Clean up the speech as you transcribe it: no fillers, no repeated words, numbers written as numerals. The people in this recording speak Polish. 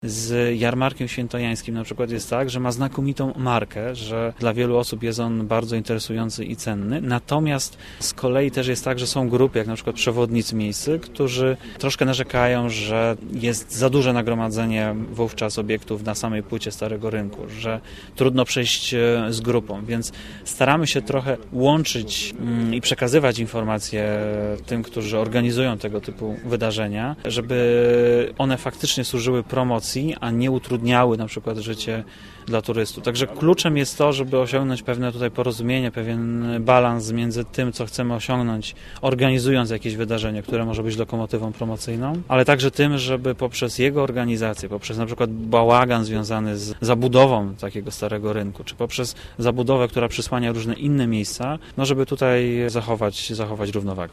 Z jarmarkiem świętojańskim na przykład jest tak, że ma znakomitą markę, że dla wielu osób jest on bardzo interesujący i cenny. Natomiast z kolei też jest tak, że są grupy, jak na przykład przewodnicy miejscy, którzy troszkę narzekają, że jest za duże nagromadzenie wówczas obiektów na samej płycie Starego Rynku, że trudno przejść z grupą, więc staramy się trochę łączyć i przekazywać informacje tym, którzy organizują tego typu wydarzenia, żeby one faktycznie służyły promocji, a nie utrudniały na przykład życie dla turystów. Także kluczem jest to, żeby osiągnąć pewne tutaj porozumienie, pewien balans między tym, co chcemy osiągnąć, organizując jakieś wydarzenie, które może być lokomotywą promocyjną, ale także tym, żeby poprzez jego organizację, poprzez na przykład bałagan związany z zabudową takiego Starego Rynku, czy poprzez zabudowę, która przysłania różne inne miejsca, no żeby tutaj zachować równowagę.